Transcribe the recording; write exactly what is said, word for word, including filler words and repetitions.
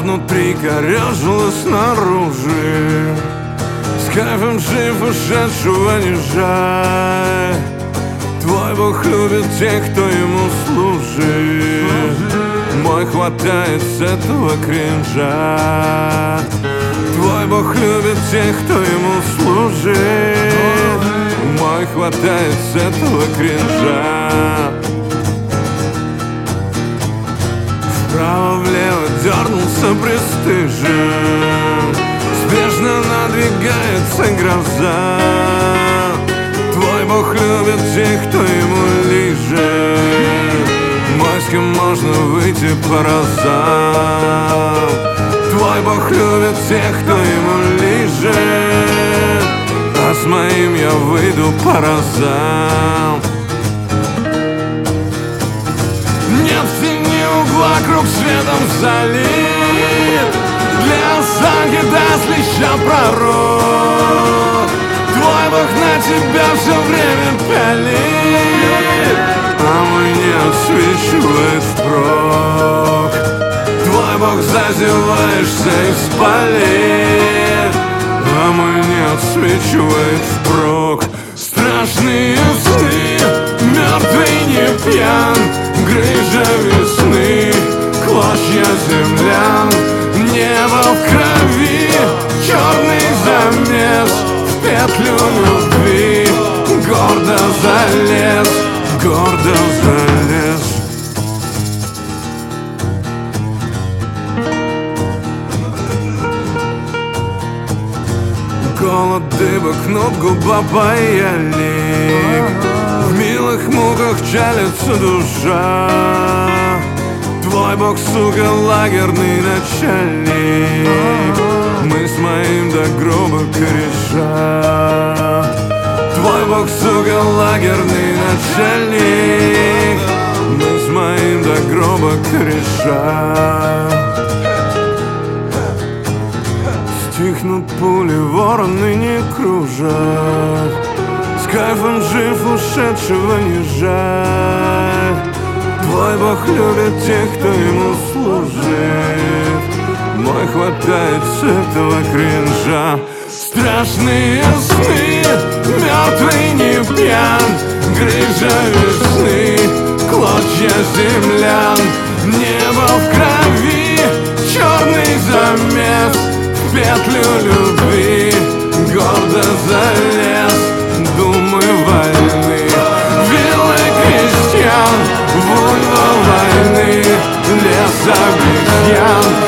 внутри, корёжило снаружи. С кайфом жив ушедшего не жаль. Твой Бог любит тех, кто ему служит. Мой хватает с этого кринжа. Твой Бог любит тех, кто ему служит. Мой хватает с этого кринжа. Вправо-влево дернулся престижем. Спешно надвигается гроза. Твой Бог любит тех, кто ему лежит. Мой, с кем можно выйти по разам. Твой Бог любит тех, кто ему лежит. А с моим я выйду по разам. Нет в тени угла, круг светом залит. Для осанки даст леща пророк. Твой Бог на тебя все время пялит, а мой не освечивает впрок. Твой Бог зазеваешься и спалит, а мой не отсвечивает впрок. Страшные сны, мертвый не пьян, грыжа весны, клочья землян. Небо в крови, черный замес, в петлю любви. Гордо залез, гордо залез. Голод, дыба, кнут, губа, паяльник. В милых муках чалится душа. Твой Бог, сука, лагерный начальник. Мы с моим до гроба кореша. Твой Бог, сука, лагерный начальник. Мы с моим до гроба кореша. Стихнут пули, вороны не кружат. С кайфом жив ушедшего не жаль. Твой Бог любит тех, кто ему служит. Мой хватает с этого кринжа. Страшные сны, мертвый не пьян, грыжа весны, клочья землян. Небо в крови, черный замес, в петлю любви. Гордо залез, думы войны. Виллы крестьян, вульва войны, лес обезьян.